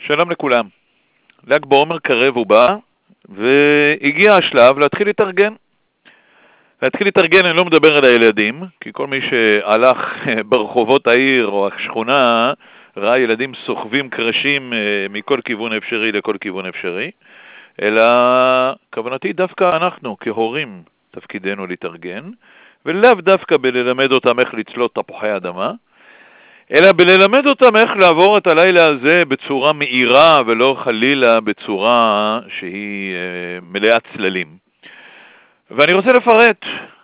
שלום לכולם. ל"ג בעומר קרב ובא, והגיע השלב להתחיל להתארגן. אני לא מדבר על הילדים, כי כל מי שהלך ברחובות העיר או השכונה ראה ילדים סוחבים קרשים מכל כיוון אפשרי לכל כיוון אפשרי, אלא כוונתי דווקא אנחנו כהורים תפקידנו להתארגן, ולאו דווקא בללמד אותם איך לצלות תפוחי אדמה, אלא בללמד אותם איך לעבור את הלילה הזה בצורה מהירה ולא חלילה בצורה שהיא מלאת צללים. ואני רוצה לפרט,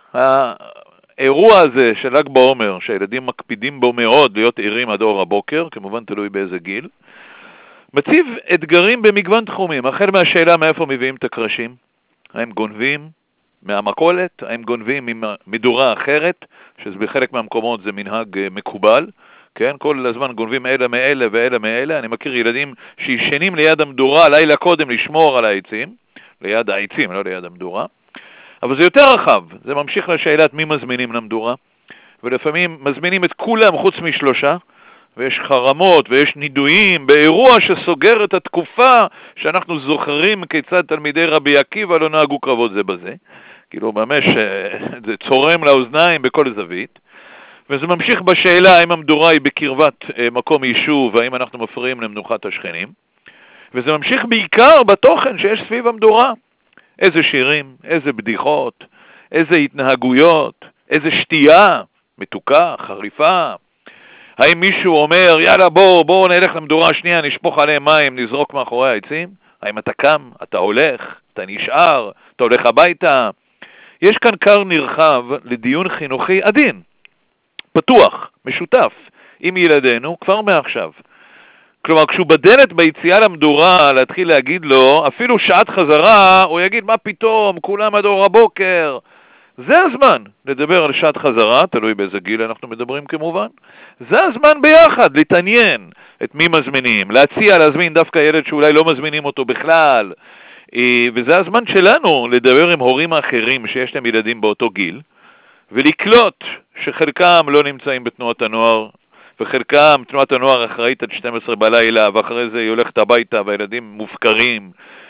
האירוע הזה של ל"ג בעומר, שהילדים מקפידים בו מאוד להיות עירים עד אור הבוקר, כמובן תלוי באיזה גיל, מציב אתגרים במגוון תחומים, החל מהשאלה מאיפה מביאים את הקרשים, האם גונבים מהמכולת, האם גונבים ממדורה אחרת, שזה בחלק מהמקומות זה מנהג מקובל, כן, כל הזמן גונבים אלה מאלה ואלה מאלה. אני מכיר ילדים שישנים ליד המדורה לילה קודם לשמור על העצים, ליד העצים, לא ליד המדורה. אבל זה יותר רחב, זה ממשיך לשאלת מי מזמינים למדורה, ולפעמים מזמינים את כולם חוץ משלושה, ויש חרמות ויש נידויים באירוע שסוגר את התקופה שאנחנו זוכרים כיצד תלמידי רבי עקיבא לא נהגו קרבות זה בזה, כאילו ממש זה צורם לאוזניים בכל זווית. וזה ממשיך בשאלה האם המדורה היא בקרבת מקום יישוב, והאם אנחנו מפריעים למנוחת השכנים. וזה ממשיך בעיקר בתוכן שיש סביב המדורה. איזה שירים, איזה בדיחות, איזה התנהגויות, איזה שתייה, מתוקה, חריפה. האם מישהו אומר, יאללה בוא נלך למדורה השנייה, נשפוך עליהם מים, נזרוק מאחורי העצים? האם אתה קם, אתה הולך, אתה נשאר, אתה הולך הביתה? יש כאן קר נרחב לדיון חינוכי עדין. פתוח, משותף, עם ילדינו, כבר מעכשיו. כלומר, כשהוא בדלת ביציאה למדורה, להתחיל להגיד לו, אפילו שעת חזרה, הוא יגיד, מה פתאום, כולם עד אור הבוקר. זה הזמן לדבר על שעת חזרה, תלוי באיזה גיל אנחנו מדברים כמובן. זה הזמן ביחד, להתעניין את מי מזמינים, להזמין דווקא ילד שאולי לא מזמינים אותו בכלל. וזה הזמן שלנו לדבר עם הורים האחרים שיש להם ילדים באותו גיל, ולקלוט שחלקם לא נמצאים בתנועת הנוער, וחלקם תנועת הנוער אחראית עד 12 בלילה, ואחרי זה היא הולכת הביתה והילדים מופקרים,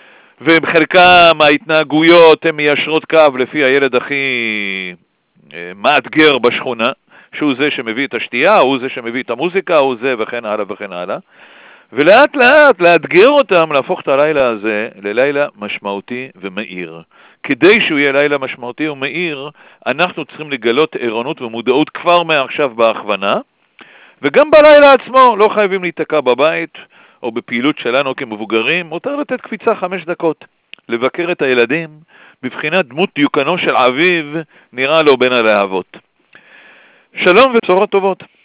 וחלקם ההתנהגויות הן מיישרות קו לפי הילד הכי מאתגר בשכונה, שהוא זה שמביא את השתייה, הוא זה שמביא את המוזיקה, הוא זה וכן הלאה וכן הלאה. ולאט לאט לאתגר אותם להפוך את הלילה הזה ללילה משמעותי ומאיר. כדי שהוא יהיה לילה משמעותי ומאיר, אנחנו צריכים לגלות ערנות ומודעות כבר מעכשיו בהכוונה, וגם בלילה עצמו לא חייבים להתעקע בבית או בפעילות שלנו כמבוגרים, מותר לתת קפיצה 5 דקות, לבקר את הילדים, בבחינת דמות דיוקנו של אביב נראה לו בין הלהבות. שלום ובשורות טובות.